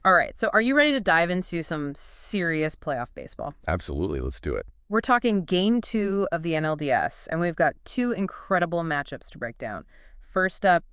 All right, so are you ready to dive into some serious playoff baseball? Absolutely, let's do it. We're talking game two of the NLDS, and we've got two incredible matchups to break down. First up,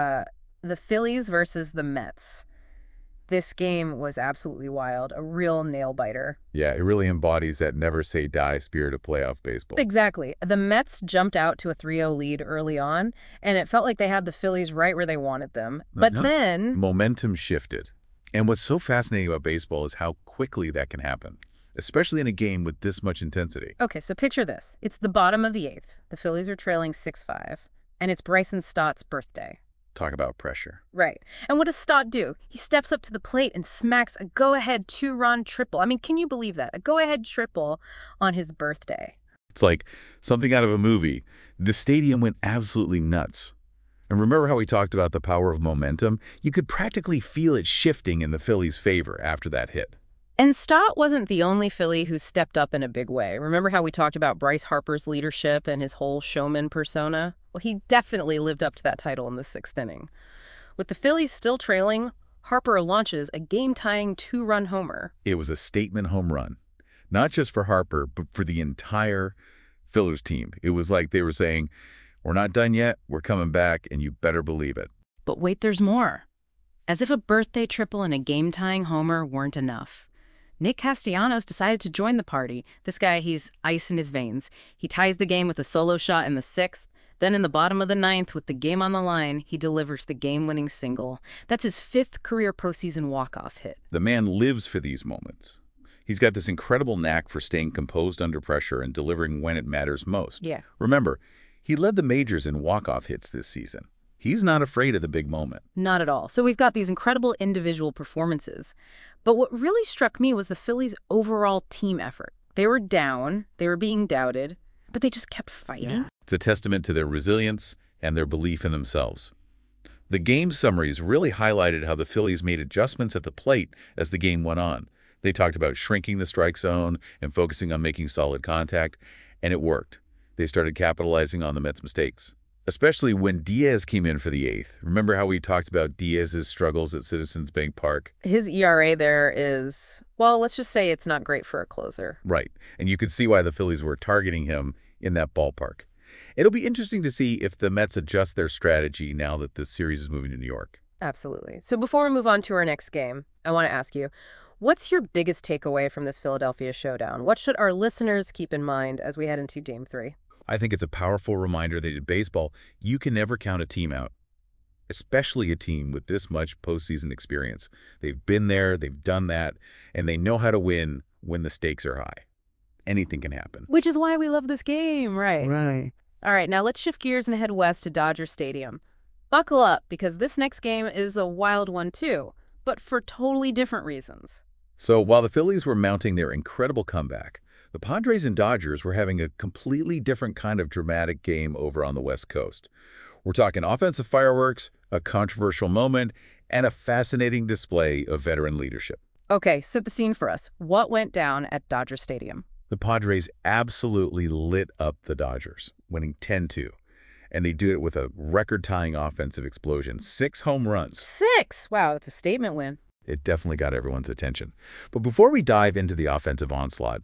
the Phillies versus the Mets. This game was absolutely wild, a real nail biter. Yeah, it really embodies that never say die spirit of playoff baseball. Exactly. The Mets jumped out to a 3-0 lead early on, and it felt like they had the Phillies right where they wanted them. But then, Momentum shifted. And what's so fascinating about baseball is how quickly that can happen, especially in a game with this much intensity. okay, so picture this. It's the bottom of the eighth. The Phillies are trailing 6-5, and it's Bryson Stott's birthday. Talk about pressure. Right. And what does Stott do? He steps up to the plate and smacks a go-ahead two-run triple. I mean, can you believe that? A go-ahead triple on his birthday. It's like something out of a movie. The stadium went absolutely nuts. And remember how we talked about the power of momentum? You could practically feel it shifting in the Phillies' favor after that hit. And Stott wasn't the only Philly who stepped up in a big way. Remember how we talked about Bryce Harper's leadership and his whole showman persona? Well, he definitely lived up to that title in the sixth inning. With the Phillies still trailing, Harper launches a game-tying two-run homer. It was a statement home run, not just for Harper, but for the entire Phillies team. It was like they were saying, we're not done yet, we're coming back, and you better believe it. But wait, there's more. As if a birthday triple and a game-tying homer weren't enough. Nick Castellanos decided to join the party. This guy, he's ice in his veins. He ties the game with a solo shot in the sixth. Then in the bottom of the ninth, with the game on the line, he delivers the game-winning single. That's his fifth career postseason walk-off hit. The man lives for these moments. He's got this incredible knack for staying composed under pressure and delivering when it matters most. Yeah. Remember, he led the majors in walk-off hits this season. He's not afraid of the big moment. Not at all. So we've got these incredible individual performances. But what really struck me was the Phillies' overall team effort. They were down, they were being doubted, but they just kept fighting. Yeah. It's a testament to their resilience and their belief in themselves. The game summaries really highlighted how the Phillies made adjustments at the plate as the game went on. They talked about shrinking the strike zone and focusing on making solid contact, and it worked. They started capitalizing on the Mets' mistakes, especially when Diaz came in for the eighth. Remember how we talked about Diaz's struggles at Citizens Bank Park? His ERA there is, well, let's just say it's not great for a closer. Right, and you could see why the Phillies were targeting him in that ballpark. It'll be interesting to see if the Mets adjust their strategy now that this series is moving to New York. Absolutely. So before we move on to our next game, I want to ask you, what's your biggest takeaway from this Philadelphia showdown? What should our listeners keep in mind as we head into Game 3? I think it's a powerful reminder that in baseball, you can never count a team out, especially a team with this much postseason experience. They've been there, they've done that, and they know how to win when the stakes are high. Anything can happen. Which is why we love this game, right? Right. All right, now let's shift gears and head west to Dodger Stadium. Buckle up, because this next game is a wild one too, but for totally different reasons. So while the Phillies were mounting their incredible comeback, the Padres and Dodgers were having a completely different kind of dramatic game over on the West Coast. We're talking offensive fireworks, a controversial moment, and a fascinating display of veteran leadership. Okay, set the scene for us. What went down at Dodger Stadium? The Padres absolutely lit up the Dodgers, winning 10-2. And they did it with a record-tying offensive explosion, 6 home runs. 6! Wow, that's a statement win. It definitely got everyone's attention. But before we dive into the offensive onslaught,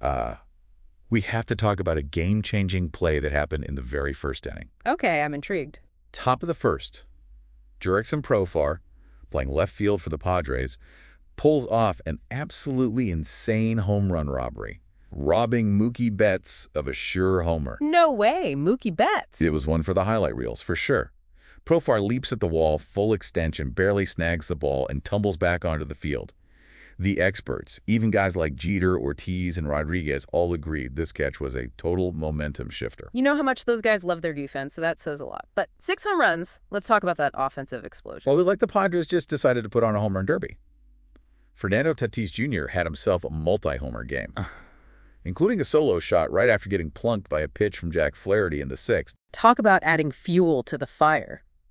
we have to talk about a game-changing play that happened in the very first inning. Okay, I'm intrigued. Top of the first, Jurickson Profar, playing left field for the Padres, pulls off an absolutely insane home run robbery, robbing Mookie Betts of a sure homer. No way, Mookie Betts. It was one for the highlight reels, for sure. Profar leaps at the wall, full extension, barely snags the ball, and tumbles back onto the field. The experts, even guys like Jeter, Ortiz, and Rodriguez, all agreed this catch was a total momentum shifter. You know how much those guys love their defense, so that says a lot. But 6 home runs, let's talk about that offensive explosion. Well, it was like the Padres just decided to put on a home run derby. Fernando Tatis Jr. had himself a multi-homer game, including a solo shot right after getting plunked by a pitch from Jack Flaherty in the sixth. Talk about adding fuel to the fire.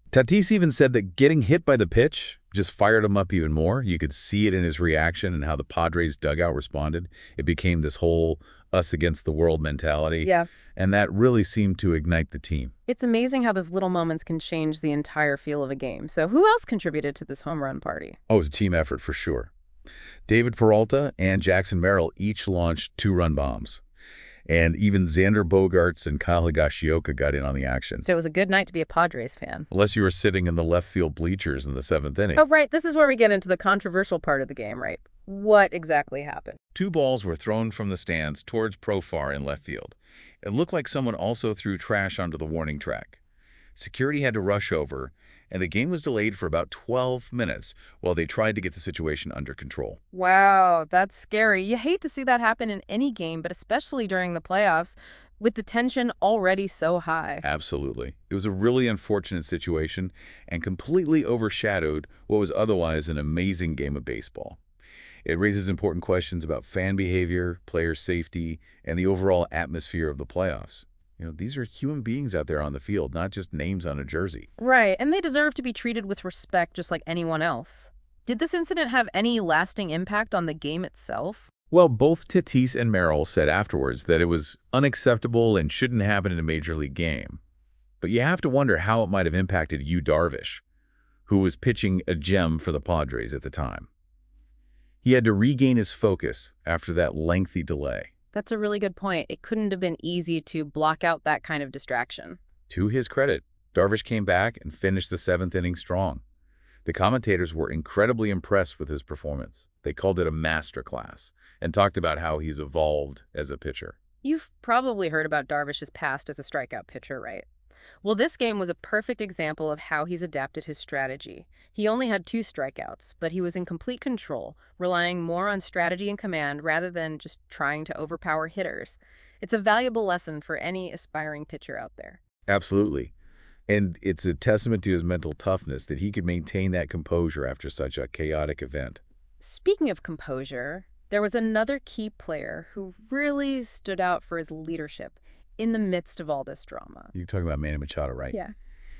Tatis even said that getting hit by the pitch just fired him up even more. You could see it in his reaction and how the Padres dugout responded. It became this whole us against the world mentality. Yeah. And that really seemed to ignite the team. It's amazing how those little moments can change the entire feel of a game. So who else contributed to this home run party? Oh, it was a team effort for sure. David Peralta and Jackson Merrill each launched 2-run bombs. And even Xander Bogaerts and Kyle Higashioka got in on the action. So it was a good night to be a Padres fan. Unless you were sitting in the left field bleachers in the 7th inning. Oh, right. This is where we get into the controversial part of the game, right? What exactly happened? 2 balls were thrown from the stands towards Profar in left field. It looked like someone also threw trash onto the warning track. Security had to rush over, and the game was delayed for about 12 minutes while they tried to get the situation under control. Wow, that's scary. You hate to see that happen in any game, but especially during the playoffs, with the tension already so high. Absolutely. It was a really unfortunate situation and completely overshadowed what was otherwise an amazing game of baseball. It raises important questions about fan behavior, player safety, and the overall atmosphere of the playoffs. These are human beings out there on the field, not just names on a jersey. Right, and they deserve to be treated with respect just like anyone else. Did this incident have any lasting impact on the game itself? Well, both Tatis and Merrill said afterwards that it was unacceptable and shouldn't happen in a major league game. But you have to wonder how it might have impacted Yu Darvish, who was pitching a gem for the Padres at the time. He had to regain his focus after that lengthy delay. That's a really good point. It couldn't have been easy to block out that kind of distraction. To his credit, Darvish came back and finished the 7th inning strong. The commentators were incredibly impressed with his performance. They called it a masterclass and talked about how he's evolved as a pitcher. You've probably heard about Darvish's past as a strikeout pitcher, right? Well, this game was a perfect example of how he's adapted his strategy. He only had 2 strikeouts, but he was in complete control, relying more on strategy and command rather than just trying to overpower hitters. It's a valuable lesson for any aspiring pitcher out there. Absolutely. And it's a testament to his mental toughness that he could maintain that composure after such a chaotic event. Speaking of composure, there was another key player who really stood out for his leadership in the midst of all this drama. You're talking about Manny Machado, right? Yeah.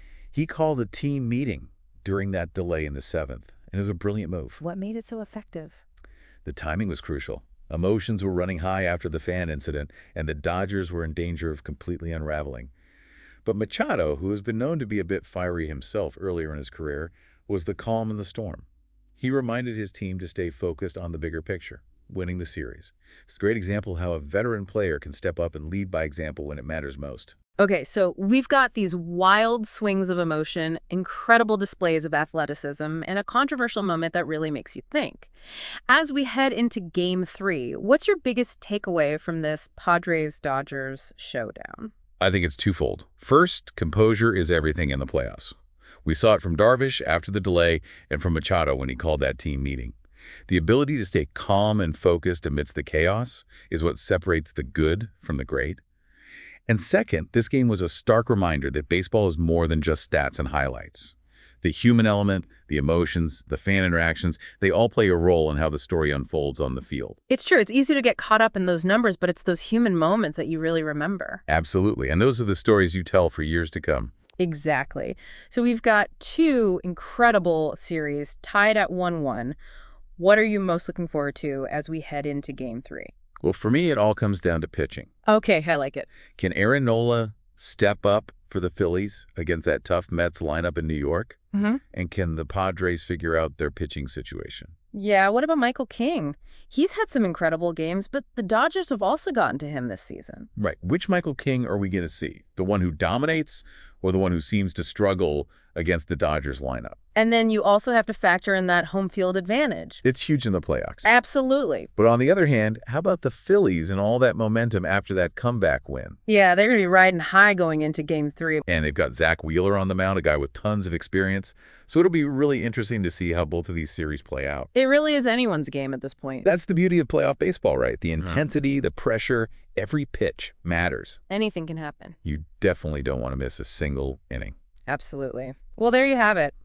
He called a team meeting during that delay in the 7th, and it was a brilliant move. What made it so effective? The timing was crucial. Emotions were running high after the fan incident, and the Dodgers were in danger of completely unraveling. But Machado, who has been known to be a bit fiery himself earlier in his career, was the calm in the storm. He reminded his team to stay focused on the bigger picture, winning the series. It's a great example of how a veteran player can step up and lead by example when it matters most. Okay, so we've got these wild swings of emotion, incredible displays of athleticism, and a controversial moment that really makes you think. As we head into Game 3, what's your biggest takeaway from this Padres-Dodgers showdown? I think it's twofold. First, composure is everything in the playoffs. We saw it from Darvish after the delay and from Machado when he called that team meeting. The ability to stay calm and focused amidst the chaos is what separates the good from the great. And second, this game was a stark reminder that baseball is more than just stats and highlights. The human element, the emotions, the fan interactions, they all play a role in how the story unfolds on the field. It's true, it's easy to get caught up in those numbers, but it's those human moments that you really remember. Absolutely, and those are the stories you tell for years to come. Exactly. So we've got 2 incredible series tied at 1-1. What are you most looking forward to as we head into Game 3? Well, for me, it all comes down to pitching. Okay, I like it. Can Aaron Nola step up for the Phillies against that tough Mets lineup in New York? And can the Padres figure out their pitching situation? Yeah, what about Michael King? He's had some incredible games, but the Dodgers have also gotten to him this season. Right. Which Michael King are we going to see? The one who dominates or the one who seems to struggle against the Dodgers lineup? And then you also have to factor in that home field advantage. It's huge in the playoffs. Absolutely. But on the other hand, how about the Phillies and all that momentum after that comeback win? Yeah, they're going to be riding high going into Game 3. And they've got Zach Wheeler on the mound, a guy with tons of experience. So it'll be really interesting to see how both of these series play out. It really is anyone's game at this point. That's the beauty of playoff baseball, right? The intensity, the pressure, every pitch matters. Anything can happen. You definitely don't want to miss a single inning. Absolutely. Well, there you have it.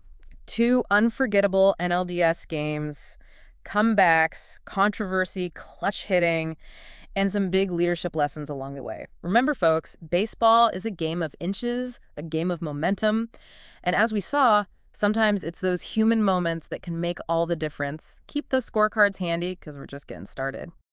2 unforgettable NLDS games, comebacks, controversy, clutch hitting, And some big leadership lessons along the way. Remember, folks, baseball is a game of inches, a game of momentum. And as we saw, sometimes it's those human moments that can make all the difference. Keep those scorecards handy because we're just getting started.